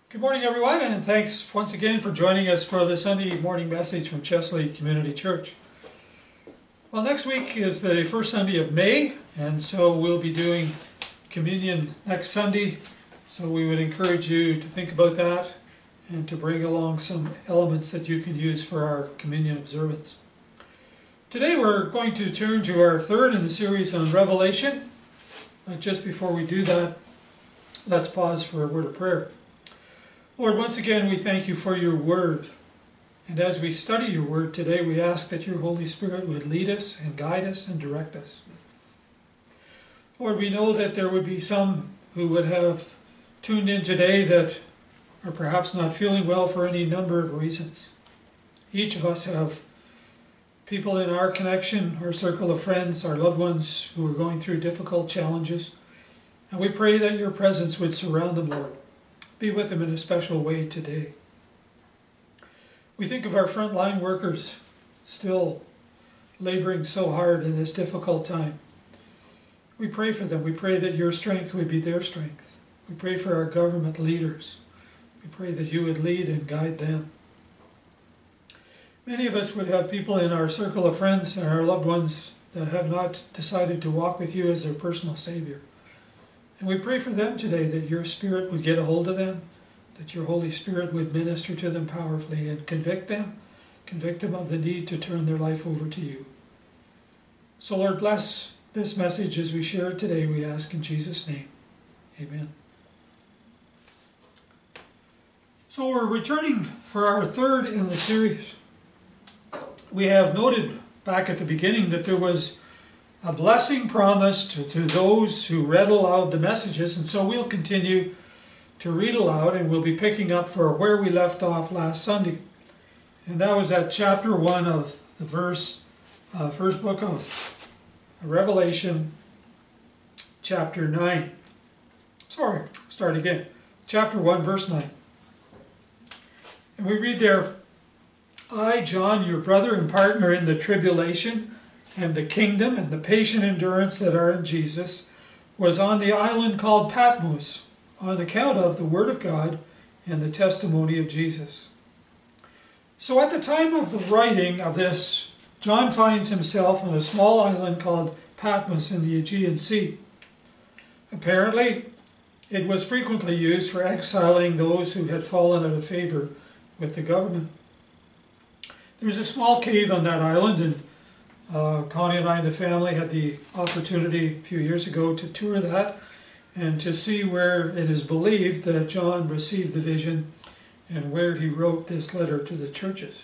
Good morning, everyone, and thanks once again for joining us for the Sunday morning message from Chesley Community Church. Well, next week is the first Sunday of May, and so we'll be doing communion next Sunday. So we would encourage you to think about that and to bring along some elements that you can use for our communion observance. Today we're going to turn to our third in the series on Revelation. But just before we do that, let's pause for a word of prayer. Lord, once again we thank you for your word. And as we study your word today, we ask that your Holy Spirit would lead us and guide us and direct us. Lord, we know that there would be some who would have tuned in today that are perhaps not feeling well for any number of reasons. Each of us have people in our connection, our circle of friends, our loved ones who are going through difficult challenges. And we pray that your presence would surround them, Lord. Be with them in a special way today. We think of our frontline workers still laboring so hard in this difficult time. We pray for them. We pray that your strength would be their strength. We pray for our government leaders. We pray that you would lead and guide them. Many of us would have people in our circle of friends and our loved ones that have not decided to walk with you as their personal Savior. And we pray for them today that your Spirit would get a hold of them, that your Holy Spirit would minister to them powerfully and convict them of the need to turn their life over to you. So Lord, bless this message as we share it today, we ask in Jesus' name. Amen. So we're returning for our third in the series. We have noted back at the beginning that there was a blessing promised to those who read aloud the messages, and so we'll continue to read aloud, and we'll be picking up for where we left off last Sunday. And that was at chapter 1 of the first book of Revelation, chapter 9. Start again. Chapter 1, verse 9. And we read there, I, John, your brother and partner in the tribulation and the kingdom and the patient endurance that are in Jesus, was on the island called Patmos on account of the word of God and the testimony of Jesus. So at the time of the writing of this, John finds himself on a small island called Patmos in the Aegean Sea. Apparently, it was frequently used for exiling those who had fallen out of favor with the government. There's a small cave on that island, and Connie and I and the family had the opportunity a few years ago to tour that and to see where it is believed that John received the vision and where he wrote this letter to the churches.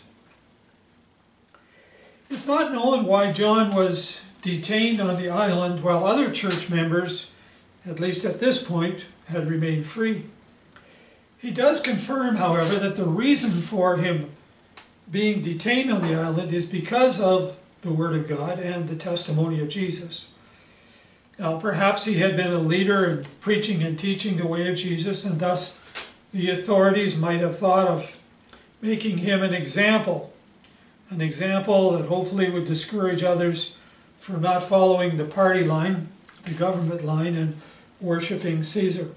It's not known why John was detained on the island while other church members, at least at this point, had remained free. He does confirm, however, that the reason for him being detained on the island is because of the Word of God and the testimony of Jesus. Now, perhaps he had been a leader in preaching and teaching the way of Jesus, and thus the authorities might have thought of making him an example that hopefully would discourage others from not following the party line, the government line, and worshiping Caesar.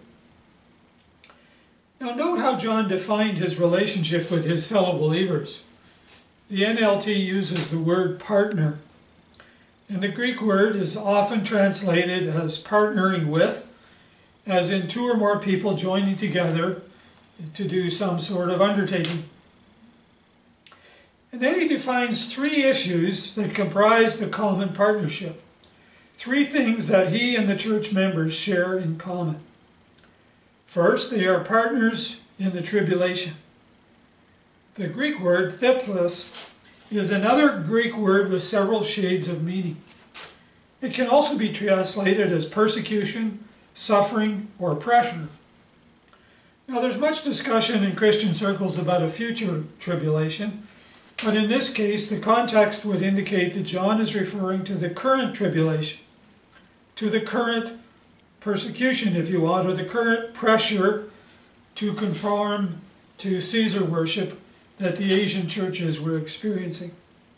Now, note how John defined his relationship with his fellow believers. The NLT uses the word partner, and the Greek word is often translated as partnering with, as in two or more people joining together to do some sort of undertaking. And then he defines three issues that comprise the common partnership. Three things that he and the church members share in common. First, they are partners in the tribulation. The Greek word, thiplos, is another Greek word with several shades of meaning. It can also be translated as persecution, suffering, or pressure. Now, there's much discussion in Christian circles about a future tribulation, but in this case, the context would indicate that John is referring to the current tribulation, to the current persecution, if you want, or the current pressure to conform to Caesar worship that the Asian churches were experiencing.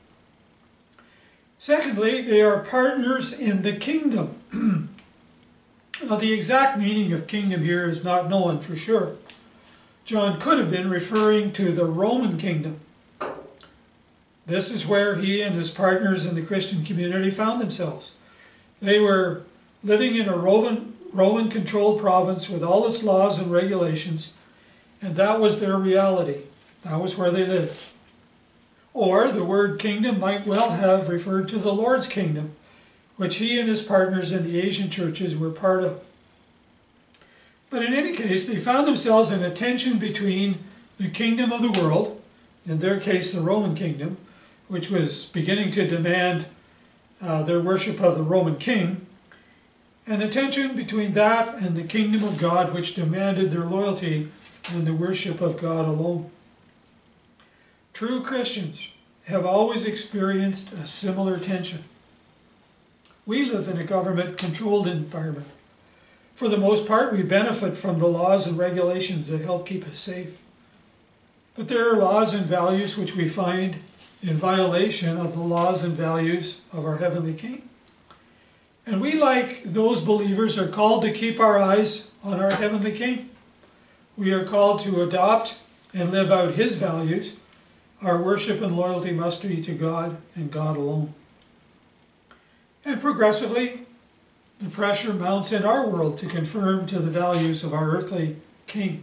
Secondly, they are partners in the kingdom. Now, the exact meaning of kingdom here is not known for sure. John could have been referring to the Roman kingdom. This is where he and his partners in the Christian community found themselves. They were living in a Roman-controlled province with all its laws and regulations, and that was their reality. That was where they lived. Or the word kingdom might well have referred to the Lord's kingdom, which he and his partners in the Asian churches were part of. But in any case, they found themselves in a tension between the kingdom of the world, in their case the Roman kingdom, which was beginning to demand their worship of the Roman king, and the tension between that and the kingdom of God, which demanded their loyalty and the worship of God alone. True Christians have always experienced a similar tension. We live in a government-controlled environment. For the most part, we benefit from the laws and regulations that help keep us safe. But there are laws and values which we find in violation of the laws and values of our Heavenly King. And we, like those believers, are called to keep our eyes on our Heavenly King. We are called to adopt and live out His values. Our worship and loyalty must be to God and God alone. And progressively, the pressure mounts in our world to conform to the values of our earthly king.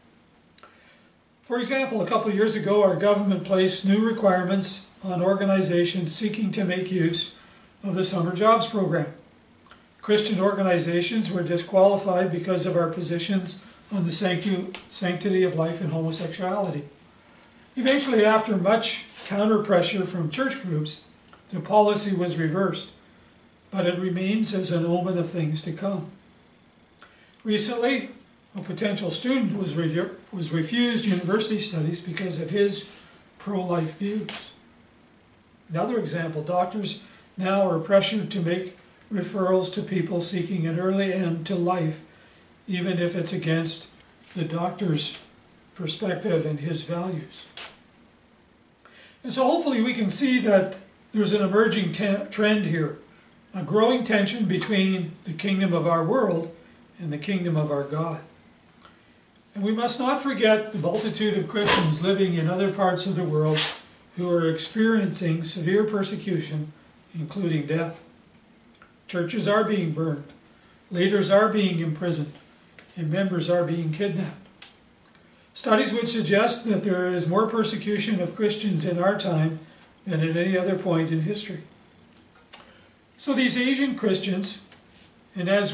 For example, a couple of years ago, our government placed new requirements on organizations seeking to make use of the summer jobs program. Christian organizations were disqualified because of our positions on the sanctity of life and homosexuality. Eventually, after much counter-pressure from church groups, the policy was reversed, but it remains as an omen of things to come. Recently, a potential student was refused university studies because of his pro-life views. Another example, doctors now are pressured to make referrals to people seeking an early end to life, even if it's against the doctor's perspective and his values. And so hopefully we can see that there's an emerging trend here, a growing tension between the kingdom of our world and the kingdom of our God. And we must not forget the multitude of Christians living in other parts of the world who are experiencing severe persecution, including death. Churches are being burned, leaders are being imprisoned, and members are being kidnapped. Studies would suggest that there is more persecution of Christians in our time than at any other point in history. So these Asian Christians, and as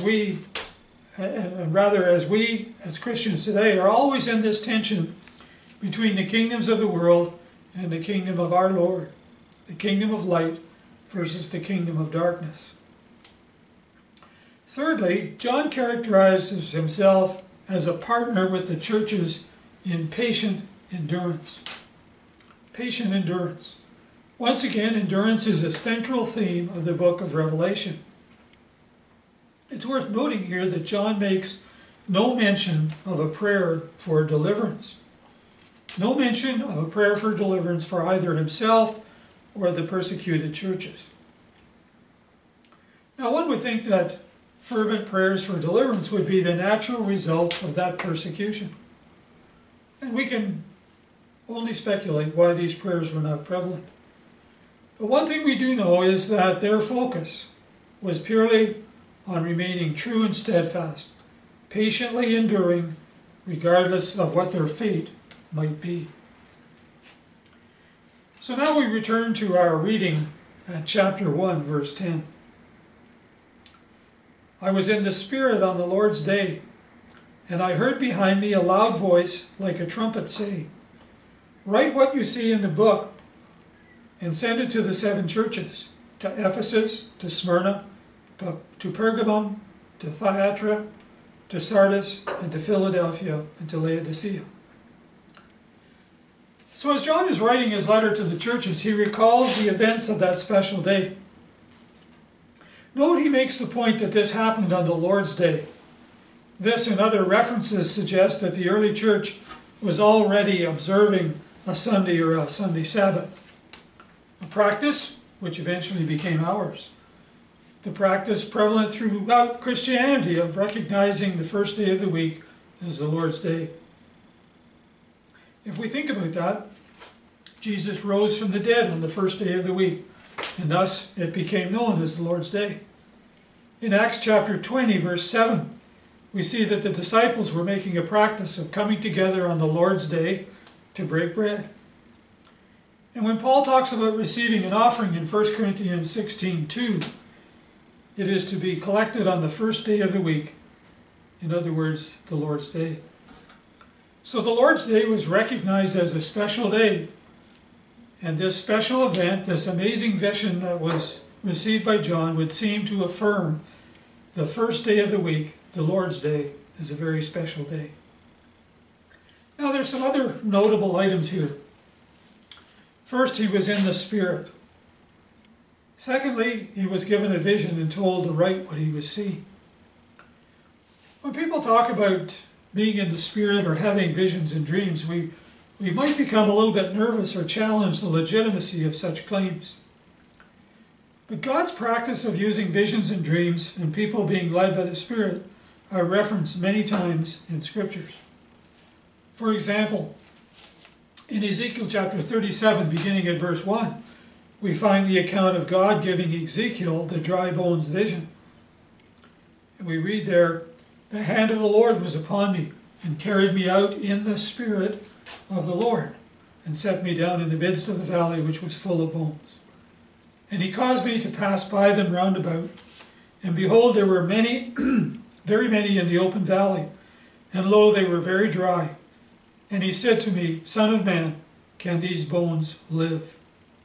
Christians today, are always in this tension between the kingdoms of the world and the kingdom of our Lord, the kingdom of light versus the kingdom of darkness. Thirdly, John characterizes himself as a partner with the churches in patient endurance. Patient endurance. Once again, endurance is a central theme of the book of Revelation. It's worth noting here that John makes no mention of a prayer for deliverance. No mention of a prayer for deliverance for either himself or the persecuted churches. Now, one would think that fervent prayers for deliverance would be the natural result of that persecution. And we can only speculate why these prayers were not prevalent. But one thing we do know is that their focus was purely on remaining true and steadfast, patiently enduring, regardless of what their fate might be. So now we return to our reading at chapter 1, verse 10. I was in the Spirit on the Lord's day, and I heard behind me a loud voice like a trumpet say, "Write what you see in the book, and send it to the 7 churches, to Ephesus, to Smyrna, to Pergamum, to Thyatira, to Sardis, and to Philadelphia, and to Laodicea." So as John is writing his letter to the churches, he recalls the events of that special day. Note he makes the point that this happened on the Lord's Day. This and other references suggest that the early church was already observing a Sunday or a Sunday Sabbath, a practice which eventually became ours. The practice prevalent throughout Christianity of recognizing the first day of the week as the Lord's Day. If we think about that, Jesus rose from the dead on the first day of the week, and thus it became known as the Lord's Day. In Acts chapter 20, verse 7, we see that the disciples were making a practice of coming together on the Lord's Day to break bread. And when Paul talks about receiving an offering in 1 Corinthians 16:2, it is to be collected on the first day of the week, in other words, the Lord's Day. So the Lord's Day was recognized as a special day, and this special event, this amazing vision that was received by John, would seem to affirm the first day of the week, the Lord's Day, is a very special day. Now there's some other notable items here. First, he was in the Spirit. Secondly, he was given a vision and told to write what he was seeing. When people talk about being in the Spirit or having visions and dreams, we might become a little bit nervous or challenge the legitimacy of such claims. But God's practice of using visions and dreams and people being led by the Spirit are referenced many times in Scriptures. For example, in Ezekiel chapter 37, beginning at verse 1, we find the account of God giving Ezekiel the dry bones vision. And we read there, "The hand of the Lord was upon me, and carried me out in the Spirit of the Lord, and set me down in the midst of the valley which was full of bones. And he caused me to pass by them round about, and behold, there were many, very many in the open valley, and lo, they were very dry. And he said to me, Son of man, can these bones live?"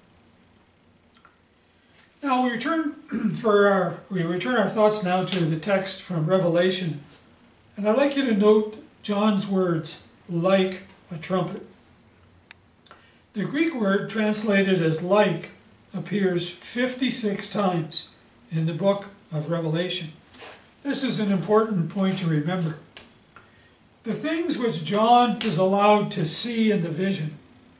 Now we return our thoughts now to the text from Revelation, and I'd like you to note John's words, "like a trumpet." The Greek word translated as "like" appears 56 times in the book of Revelation. This is an important point to remember. The things which John is allowed to see in the vision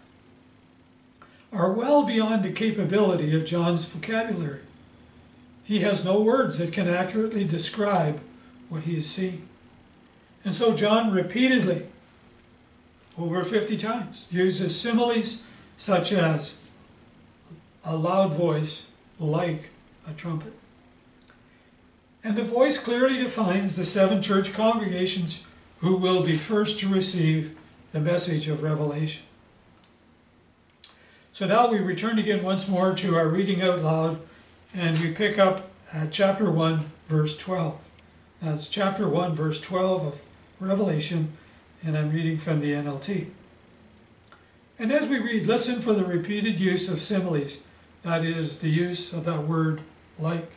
are well beyond the capability of John's vocabulary. He has no words that can accurately describe what he is seeing. And so John repeatedly, over 50 times, uses similes such as a loud voice like a trumpet. And the voice clearly defines the 7 church congregations who will be first to receive the message of Revelation. So now we return again once more to our reading out loud, and we pick up at chapter 1, verse 12. That's chapter 1, verse 12 of Revelation, and I'm reading from the NLT. And as we read, listen for the repeated use of similes, that is, the use of that word like.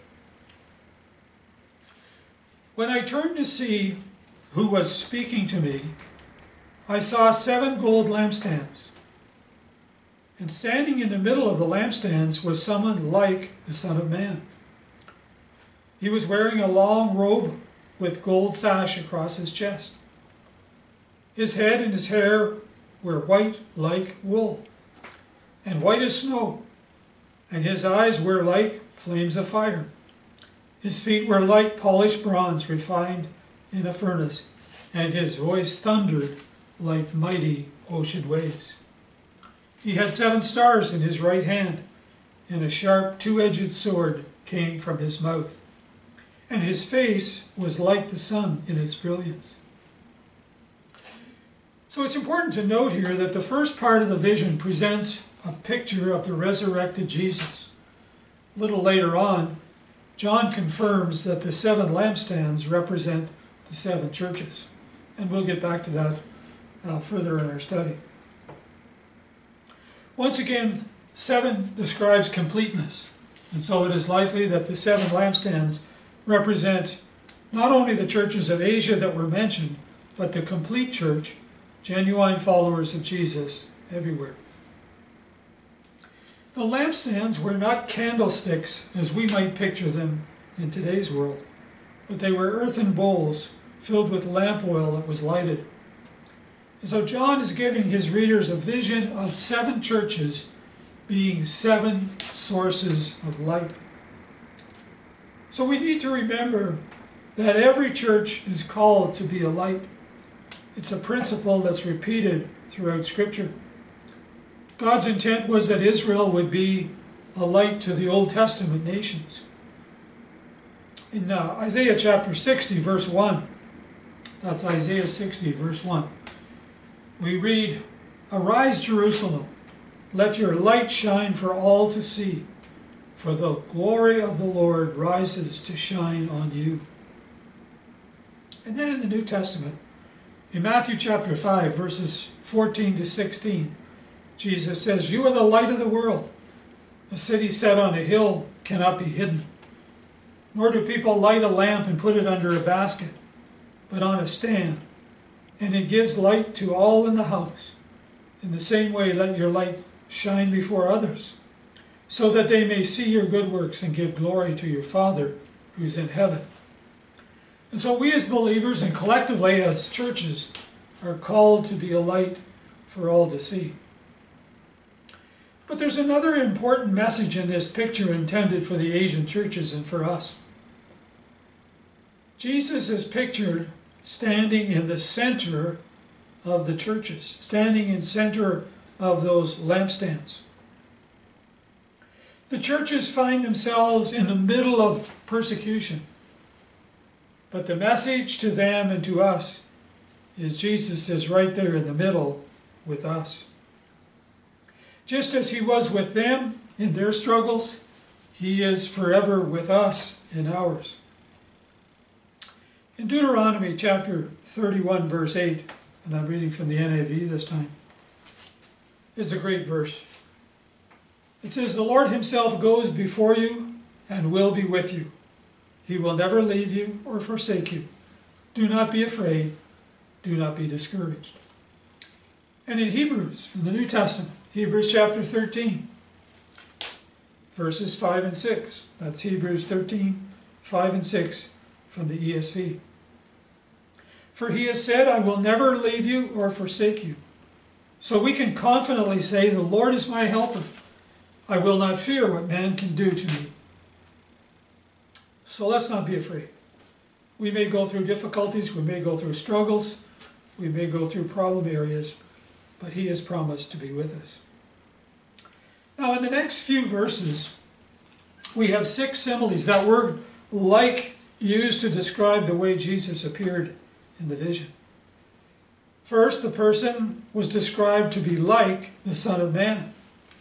"When I turned to see who was speaking to me, I saw 7 gold lampstands. And standing in the middle of the lampstands was someone like the Son of Man. He was wearing a long robe with gold sash across his chest. His head and his hair were white like wool, and white as snow, and his eyes were like flames of fire. His feet were like polished bronze refined in a furnace, and his voice thundered like mighty ocean waves. He had 7 stars in his right hand, and a sharp 2-edged sword came from his mouth, and his face was like the sun in its brilliance." So it's important to note here that the first part of the vision presents a picture of the resurrected Jesus. A little later on, John confirms that the 7 lampstands represent the 7 churches. And we'll get back to that further in our study. Once again, 7 describes completeness. And so it is likely that the 7 lampstands represent not only the churches of Asia that were mentioned, but the complete church, genuine followers of Jesus everywhere. The lampstands were not candlesticks as we might picture them in today's world, but they were earthen bowls filled with lamp oil that was lighted. And so John is giving his readers a vision of 7 churches being 7 sources of light. So we need to remember that every church is called to be a light. It's a principle that's repeated throughout Scripture. God's intent was that Israel would be a light to the Old Testament nations. In Isaiah chapter 60, verse 1, that's Isaiah 60, verse 1, we read, "Arise, Jerusalem, let your light shine for all to see, for the glory of the Lord rises to shine on you." And then in the New Testament, in Matthew chapter 5, verses 14 to 16, Jesus says, "You are the light of the world. A city set on a hill cannot be hidden. Nor do people light a lamp and put it under a basket, but on a stand, and it gives light to all in the house. In the same way, let your light shine before others, so that they may see your good works and give glory to your Father who's in heaven." And so we as believers and collectively as churches are called to be a light for all to see. But there's another important message in this picture intended for the Asian churches and for us. Jesus is pictured standing in the center of the churches, standing in center of those lampstands. The churches find themselves in the middle of persecution, but the message to them and to us is Jesus is right there in the middle with us. Just as he was with them in their struggles, he is forever with us in ours. In Deuteronomy chapter 31, verse 8, and I'm reading from the NIV this time, is a great verse. It says, "The Lord himself goes before you and will be with you. He will never leave you or forsake you. Do not be afraid. Do not be discouraged." And in Hebrews, in the New Testament, Hebrews chapter 13, verses 5 and 6. That's Hebrews 13, 5 and 6 from the ESV. "For he has said, I will never leave you or forsake you." So we can confidently say, "The Lord is my helper. I will not fear what man can do to me." So let's not be afraid. We may go through difficulties, we may go through struggles, we may go through problem areas, but he has promised to be with us. Now in the next few verses, we have 6 similes. That word "like" used to describe the way Jesus appeared in the vision. First, the person was described to be like the Son of Man.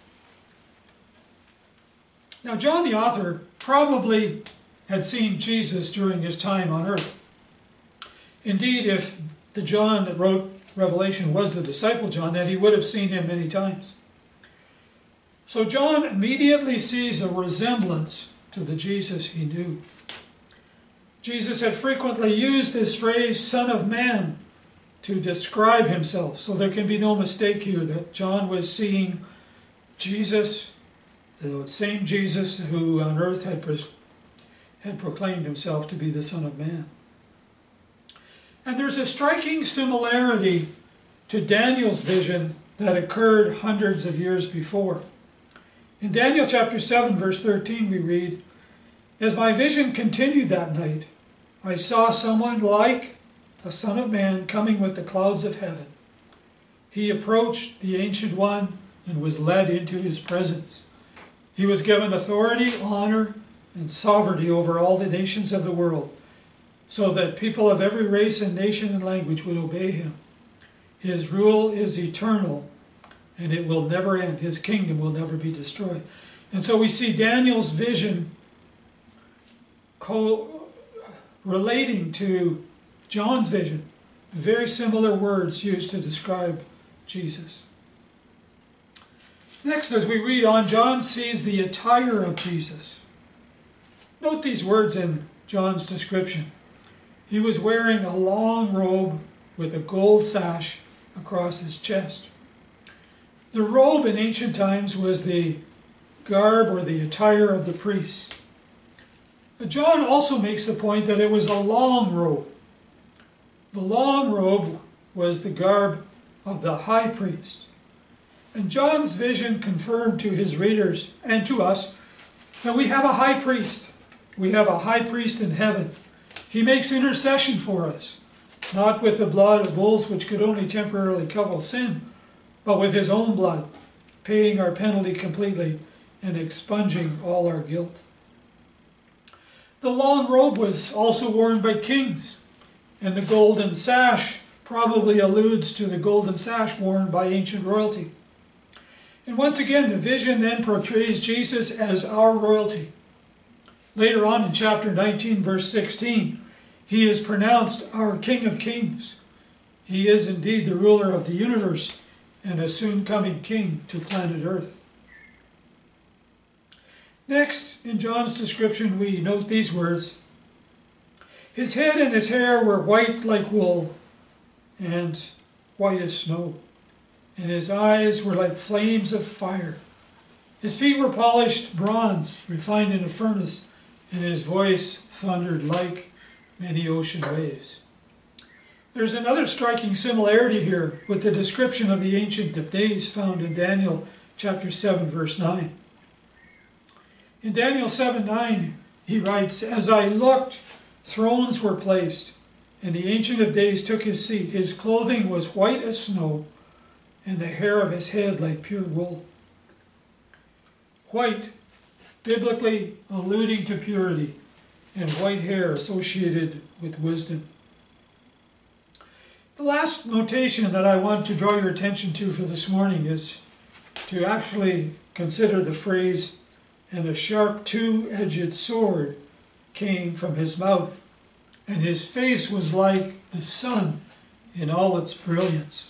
Now John the author probably had seen Jesus during his time on earth. Indeed, if the John that wrote Revelation was the disciple John, then he would have seen him many times. So John immediately sees a resemblance to the Jesus he knew. Jesus had frequently used this phrase, "Son of Man," to describe himself. So there can be no mistake here that John was seeing Jesus, the same Jesus who on earth had proclaimed himself to be the Son of Man. And there's a striking similarity to Daniel's vision that occurred hundreds of years before. In Daniel chapter 7, verse 13, we read, "As my vision continued that night, I saw someone like a Son of Man coming with the clouds of heaven. He approached the Ancient One and was led into his presence. He was given authority, honor, and sovereignty over all the nations of the world, so that people of every race and nation and language would obey him. His rule is eternal, and it will never end. His kingdom will never be destroyed." And so we see Daniel's vision relating to John's vision. Very similar words used to describe Jesus. Next, as we read on, John sees the attire of Jesus. Note these words in John's description. He was wearing a long robe with a gold sash across his chest. The robe in ancient times was the garb or the attire of the priests. But John also makes the point that it was a long robe. The long robe was the garb of the high priest. And John's vision confirmed to his readers and to us that we have a high priest. We have a high priest in heaven. He makes intercession for us. not with the blood of bulls which could only temporarily cover sin, but with his own blood, paying our penalty completely and expunging all our guilt. The long robe was also worn by kings, and the golden sash probably alludes to the golden sash worn by ancient royalty. And once again, the vision then portrays Jesus as our royalty. Later on in chapter 19, verse 16, he is pronounced our King of Kings. He is indeed the ruler of the universe and a soon-coming king to planet Earth. Next, in John's description, we note these words. His head and his hair were white like wool and white as snow, and his eyes were like flames of fire. His feet were polished bronze, refined in a furnace, and his voice thundered like many ocean waves. There's another striking similarity here with the description of the Ancient of Days found in Daniel chapter 7, verse 9. In Daniel 7:9, he writes, "As I looked, thrones were placed, and the Ancient of Days took his seat. His clothing was white as snow, and the hair of his head like pure wool." White, biblically alluding to purity, and white hair associated with wisdom. The last notation that I want to draw your attention to for this morning is to actually consider the phrase, "and a sharp two-edged sword came from his mouth, and his face was like the sun in all its brilliance."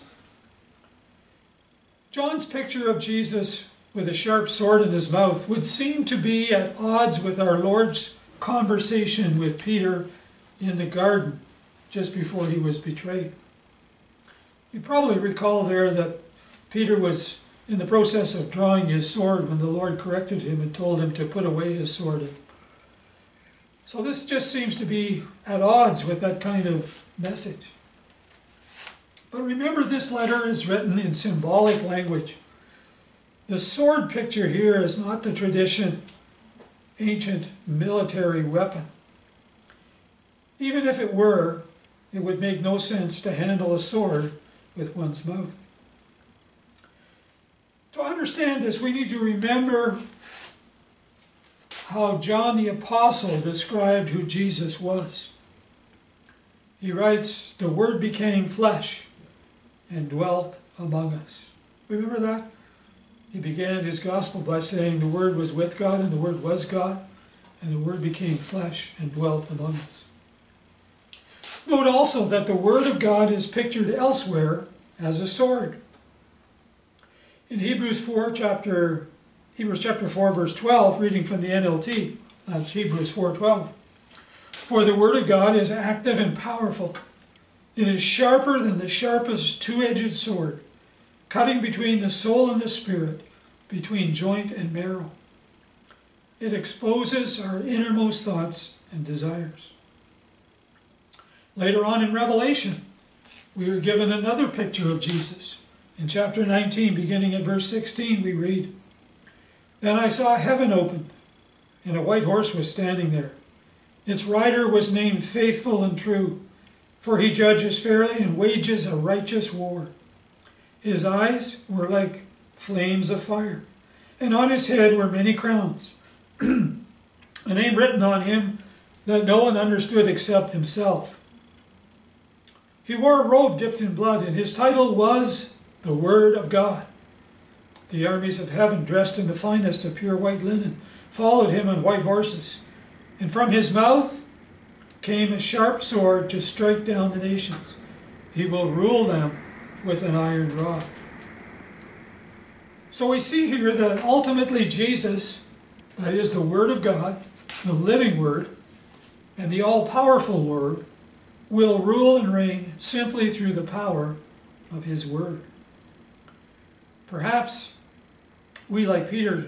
John's picture of Jesus with a sharp sword in his mouth would seem to be at odds with our Lord's conversation with Peter in the garden just before he was betrayed. You probably recall there that Peter was in the process of drawing his sword when the Lord corrected him and told him to put away his sword. So this just seems to be at odds with that kind of message. But remember, this letter is written in symbolic language. The sword picture here is not the traditional ancient military weapon. Even if it were, it would make no sense to handle a sword with one's mouth. To understand this, we need to remember how John the Apostle described who Jesus was. He writes, "The Word became flesh and dwelt among us." Remember that? He began his gospel by saying the Word was with God and the Word was God, and the Word became flesh and dwelt among us. Note also that the Word of God is pictured elsewhere as a sword. In Hebrews chapter 4, verse 12, reading from the NLT, that's Hebrews 4:12. "For the Word of God is active and powerful. It is sharper than the sharpest two-edged sword, cutting between the soul and the spirit, between joint and marrow. It exposes our innermost thoughts and desires." Later on in Revelation, we are given another picture of Jesus. In chapter 19, beginning at verse 16, we read, "Then I saw heaven opened, and a white horse was standing there. Its rider was named Faithful and True, for he judges fairly and wages a righteous war. His eyes were like flames of fire, and on his head were many crowns, a name written on him that no one understood except himself. He wore a robe dipped in blood, and his title was the Word of God. The armies of heaven, dressed in the finest of pure white linen, followed him on white horses, and from his mouth came a sharp sword to strike down the nations. He will rule them with an iron rod." So we see here that ultimately Jesus, that is the Word of God, the living Word, and the all-powerful Word, will rule and reign simply through the power of his Word. Perhaps we, like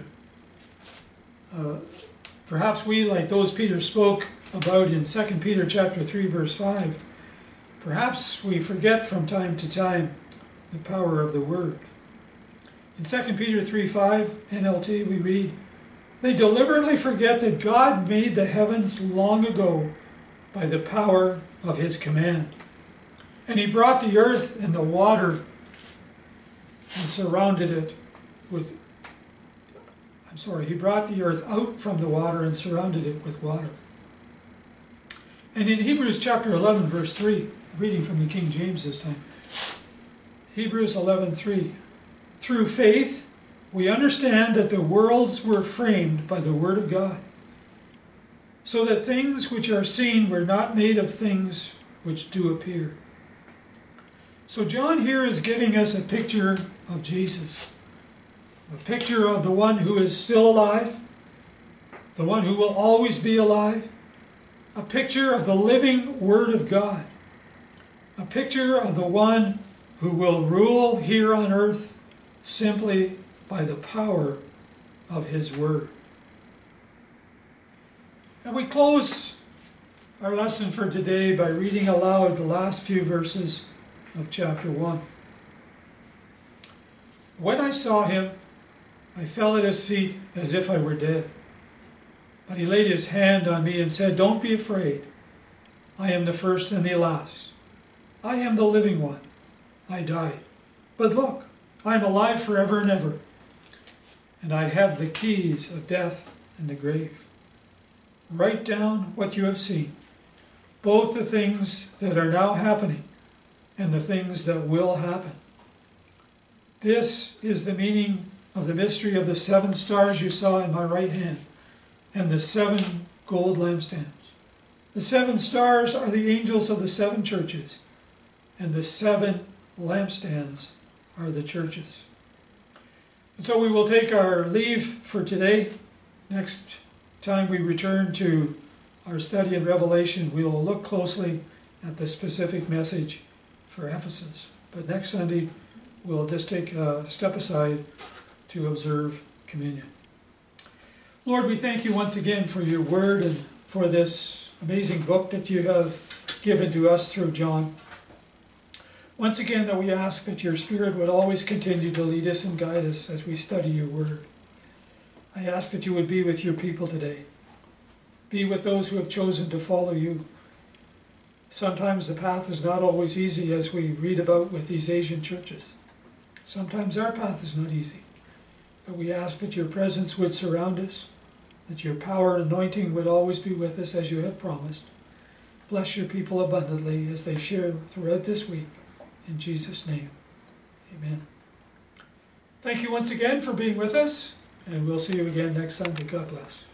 those Peter spoke about in 2 Peter chapter 3, verse 5, perhaps we forget from time to time the power of the Word. In 2 Peter 3:5 NLT we read, "They deliberately forget that God made the heavens long ago by the power of his command. And he brought the earth and the water and surrounded it with, he brought the earth out from the water and surrounded it with water. And in Hebrews chapter 11, verse 3, reading from the King James this time, Hebrews 11:3, through faith we understand that the worlds were framed by the word of God, so that things which are seen were not made of things which do appear. So John here is giving us a picture of Jesus, a picture of the one who is still alive, the one who will always be alive, a picture of the living Word of God, a picture of the one who will rule here on earth simply by the power of his Word. And we close our lesson for today by reading aloud the last few verses of chapter 1. When I saw him, I fell at his feet as if I were dead. But he laid his hand on me and said, don't be afraid. I am the first and the last. I am the living one. I died. But look, I am alive forever and ever. And I have the keys of death and the grave. Write down what you have seen, both the things that are now happening and the things that will happen. This is the meaning of the mystery of the 7 stars you saw in my right hand and the 7 gold lampstands. The 7 stars are the angels of the 7 churches, and the 7 lampstands are the churches. And so we will take our leave for today. Next time we return to our study in Revelation, we will look closely at the specific message for Ephesus. But next Sunday, we'll just take a step aside to observe communion. Lord, we thank you once again for your word and for this amazing book that you have given to us through John. Once again, that we ask that your Spirit would always continue to lead us and guide us as we study your word. I ask that you would be with your people today. Be with those who have chosen to follow you. Sometimes the path is not always easy, as we read about with these Asian churches. Sometimes our path is not easy. But we ask that your presence would surround us, that your power and anointing would always be with us as you have promised. Bless your people abundantly as they share throughout this week. In Jesus' name, amen. Thank you once again for being with us, and we'll see you again next Sunday. God bless.